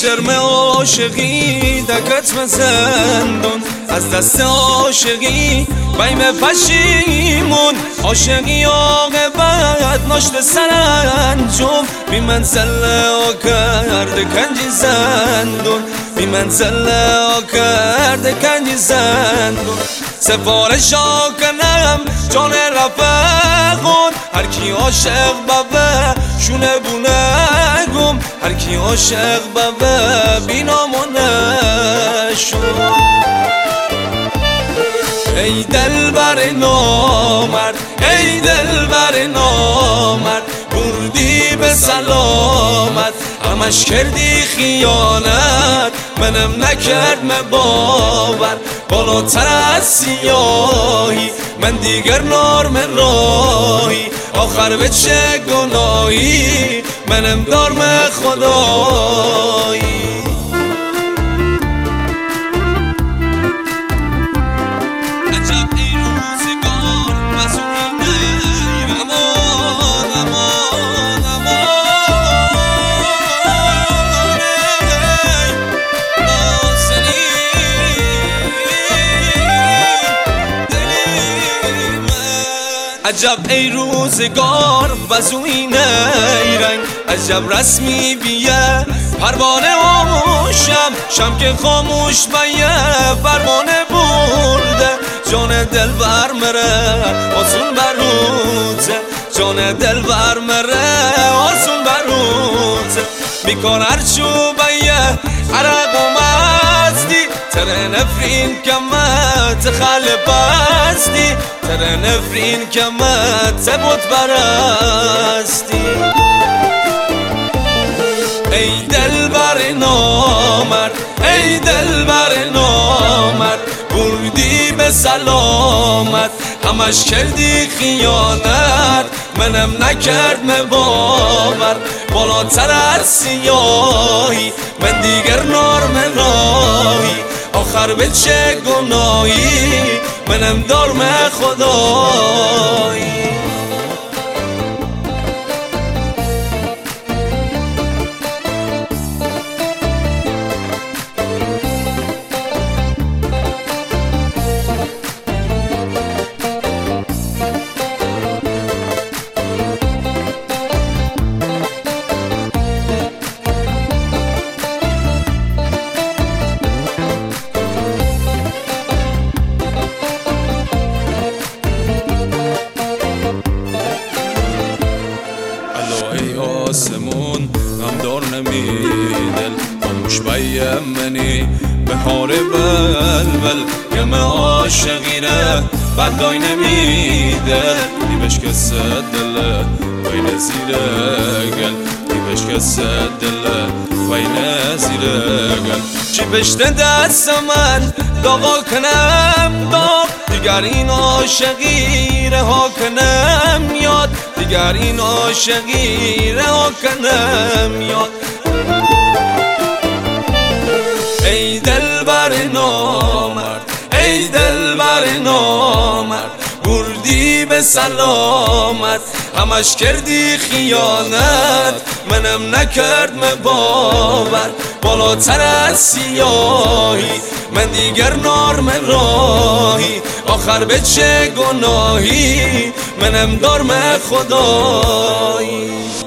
شرم عاشقی دکت زندون از دست عاشقی بیم پشیمون عاشقی عاقبت ناشت سرانجام بی منزل کرد کنجی زندون بی منزل کرد کنجی زندون سفارش کنم جان رفقون هر کی عاشق بابه شونه بونه گم هر کی عاشق بابه بینامونه شون ای دلبر نامرد ای دلبر نامرد بردی به سلامت همش کردی خیانت منم نکرد باور بالاتر از سیاهی من دیگر نرم راهی آخر به چه گناهی منم نرم خدایی عجب ای روزگار وزوین ای رنگ عجب رسمی بیه پروانه آموشم شم که خاموش بیه پروانه برده جان دل بر مره آسون بروته جان دل بر مره آسون بروته بیکار هرچو بیه عرق و مزدی تره نفرین کمت خل بستی تره نفرین کمت بود برستی ای دل بر نامرد ای دل بر نامرد بردی به سلامت همش کردی خیانت منم نکرد باور بالاتر از سیاهی من دیگر نرم راهی آخر به چه گناهی منم نرم خدایی آسمون غمدار نمیدل خاموش بیم منی بهار بلبل گم عاشقیره بدای نمیدل دیبش کس دله وین زیره گل دیبش کس دله وین زیره گل چی بشته دست من داغا کنم داغ دیگر این عاشقی رها کنم یاد دیگر این عاشقی رها کنم یاد ای دلبر نامرد ای دلبر نامرد بردی به سلامت همش کردی خیانت منم نکرد باور بالاتر از سیاهی من دیگر نرم راهی آخر به چه گناهی منم نرم خدایی